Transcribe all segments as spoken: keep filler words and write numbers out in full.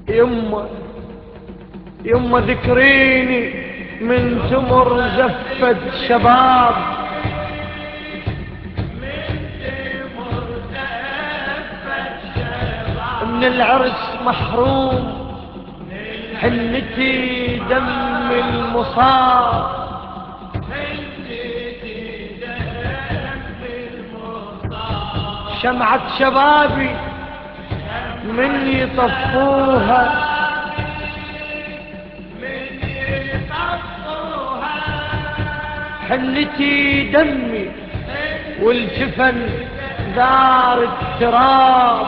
يما يما ذكريني من تمر زفة شباب، من العرس محروم حنتي دم المصاب. شمعة شبابي من يطفوها، حنتي دمي والجفن دار التراب.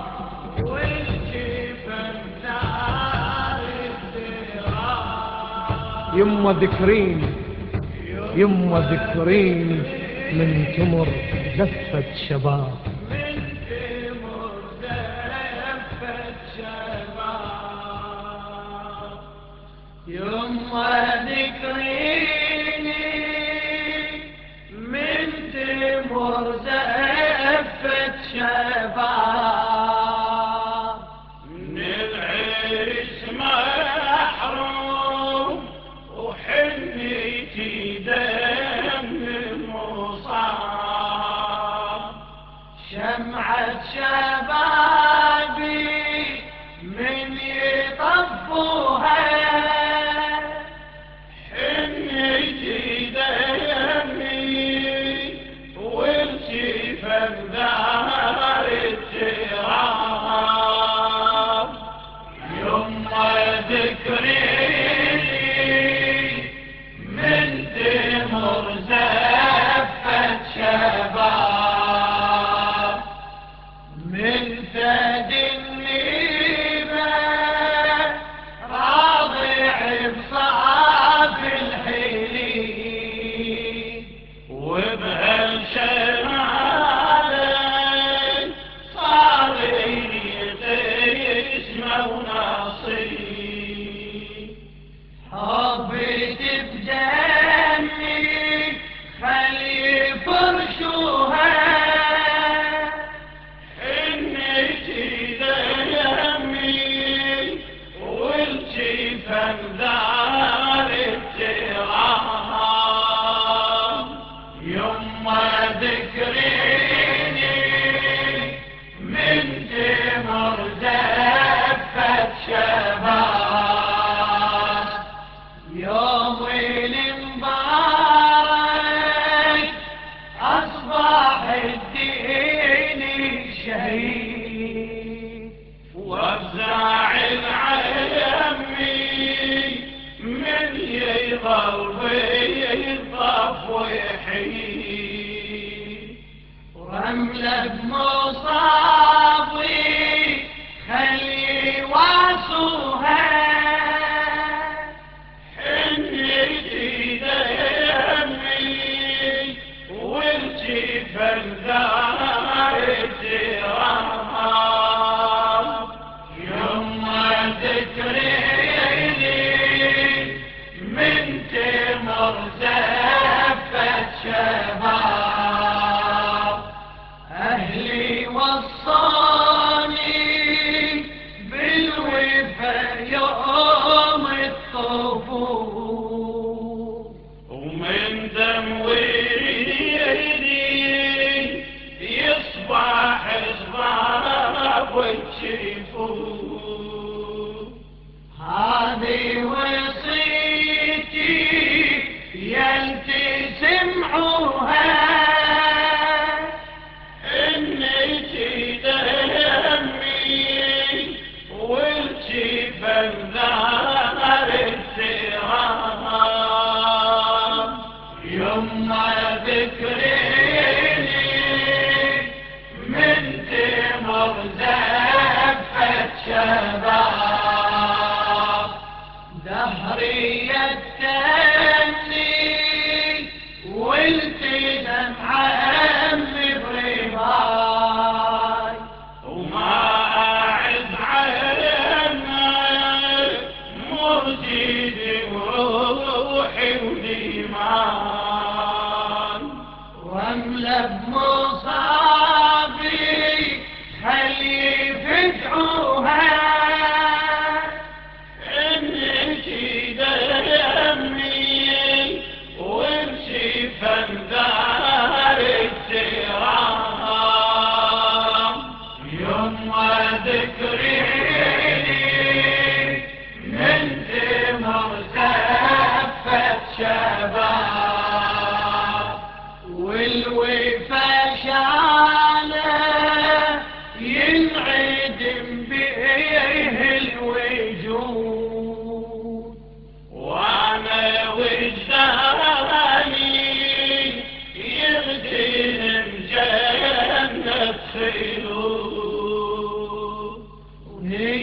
يما ذكريني يما ذكريني من تمر زفة شباب. يما ذكريني من تمر زفة شباب، من العيش محروم وحنيتي دم المصاب. شمعة شبابي من يطفوها، حنيتي دمي والجفن دار التراب. يما ذكريني من تمر زفة شباب، من ثدي النيبة راضع بصعب الحليب، وبهالشمال صار قسمة ونصيب. حبيت بجني خلي فرشوها، حنيتي دمي والجفن دار التراب. يما ذكريني من تمر زفة شباب. يوم المبارك أصبح الدين شهيد، وافزع العمي من يضل يضف ويحيد. ورملة بمصابي خلي واسوها، حنيتي دمي والجفن دار التراب. يما ذكريني من تمر زفة شباب. أهلي وصاني بالوفا يوم الطفول، ومن دم وريدي يصبح صباب وتشوفوه. هذه وصيتي يلتي سمعوها، حنيتي دمي والجفن دار التراب. يما ذكريني من تمر زفة شباب.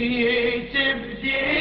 جيت بدي